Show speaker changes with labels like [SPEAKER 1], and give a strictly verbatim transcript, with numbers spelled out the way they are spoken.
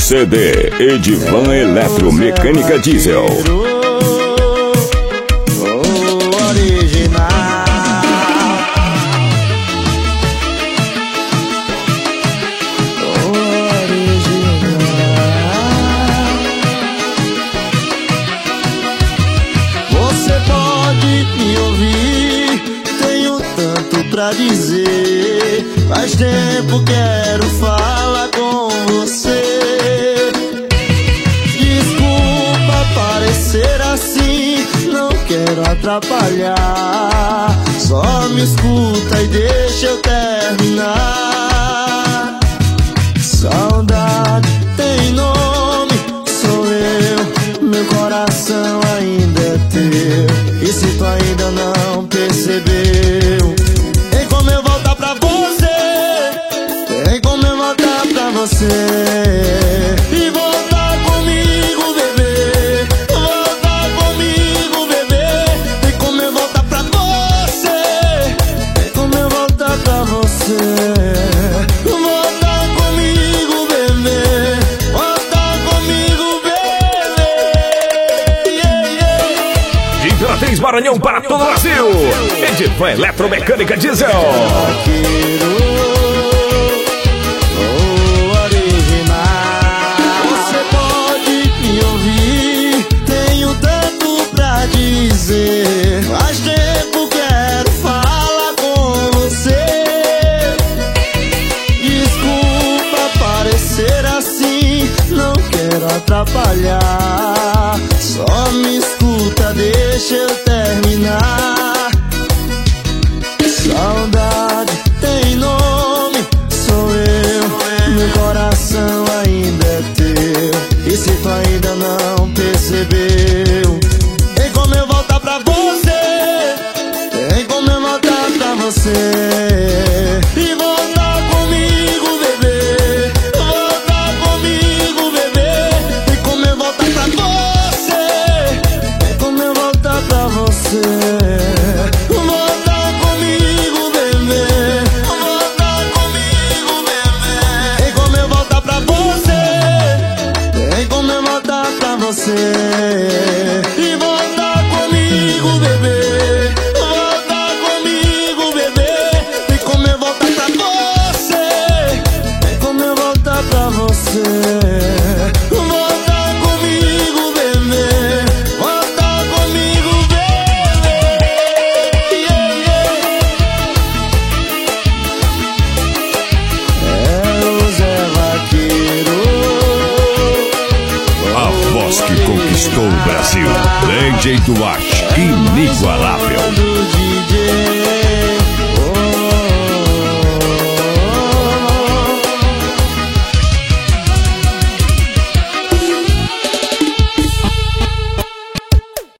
[SPEAKER 1] C D Edivan Eletromecânica Diesel.
[SPEAKER 2] Pra dizer, faz tempo quero falar com você. Desculpa parecer assim, não quero atrapalhar. Só me escuta e deixa eu terminar. Saudade tem nome, sou eu, meu coração ainda é teu. E se tu ainda não percebeu, e voltar comigo, bebê. Voltar comigo, bebê. Tem como eu voltar pra você. Tem como eu voltar pra você. Voltar comigo, bebê. Voltar comigo, bebê. Yeah, yeah.
[SPEAKER 1] De Imperatriz Maranhão para todo o Brasil, Edivan Eletromecânica Diesel.
[SPEAKER 2] Faz tempo quero falar com você. Desculpa parecer assim, não quero atrapalhar. Só me escuta, deixa eu terminar. Saudade tem nome, sou eu, meu coração ainda é teu. E se tu ainda não percebeu, tem como eu voltar pra você. Tem como eu voltar pra você. E voltar comigo, bebê. Voltar comigo, bebê. Tem como eu voltar pra você. Tem como eu voltar pra você. Voltar comigo, bebê. Voltar comigo, bebê. Tem como eu voltar pra você. Tem como eu voltar pra você. E voltar comigo, bebê. Voltar comigo, bebê. Tem como eu voltar pra você. Tem como eu voltar pra você. Voltar comigo, bebê. Voltar comigo, bebê. Yeah, yeah. É o Zé Vaqueiro,
[SPEAKER 1] a voz que conquistou o Brasil. D J Duarte, inigualável.